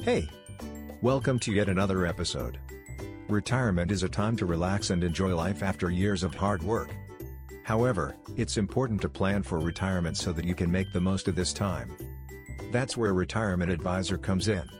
Hey! Welcome to yet another episode. Retirement is a time to relax and enjoy life after years of hard work. However, it's important to plan for retirement so that you can make the most of this time. That's where a retirement advisor comes in.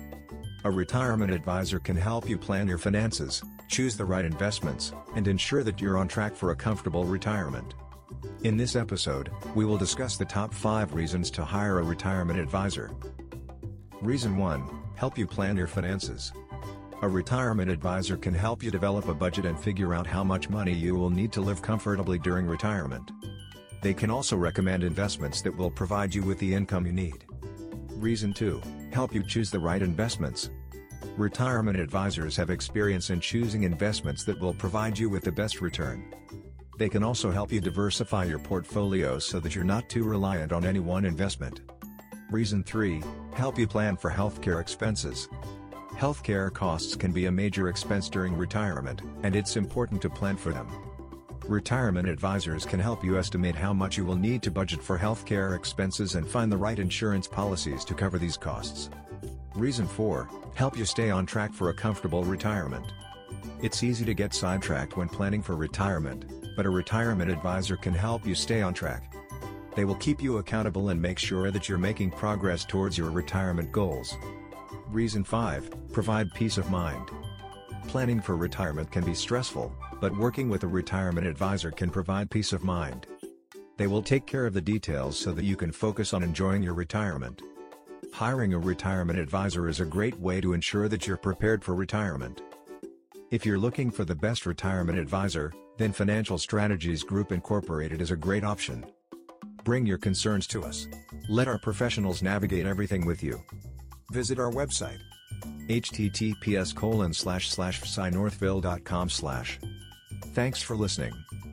A retirement advisor can help you plan your finances, choose the right investments, and ensure that you're on track for a comfortable retirement. In this episode, we will discuss the top 5 reasons to hire a retirement advisor. Reason 1, help you plan your finances. A retirement advisor can help you develop a budget and figure out how much money you will need to live comfortably during retirement. They can also recommend investments that will provide you with the income you need. Reason 2, help you choose the right investments. Retirement advisors have experience in choosing investments that will provide you with the best return. They can also help you diversify your portfolio so that you're not too reliant on any one investment. Reason 3, help you plan for healthcare expenses. Healthcare costs can be a major expense during retirement, and it's important to plan for them. Retirement advisors can help you estimate how much you will need to budget for healthcare expenses and find the right insurance policies to cover these costs. Reason 4, help you stay on track for a comfortable retirement. It's easy to get sidetracked when planning for retirement, but a retirement advisor can help you stay on track. They will keep you accountable and make sure that you're making progress towards your retirement goals. Reason 5, provide peace of mind. Planning for retirement can be stressful, but working with a retirement advisor can provide peace of mind. They will take care of the details so that you can focus on enjoying your retirement. Hiring a retirement advisor is a great way to ensure that you're prepared for retirement. If you're looking for the best retirement advisor, then Financial Strategies Group Incorporated is a great option. Bring your concerns to us. Let our professionals navigate everything with you. Visit our website, https://fsinorthville.com/. Thanks for listening.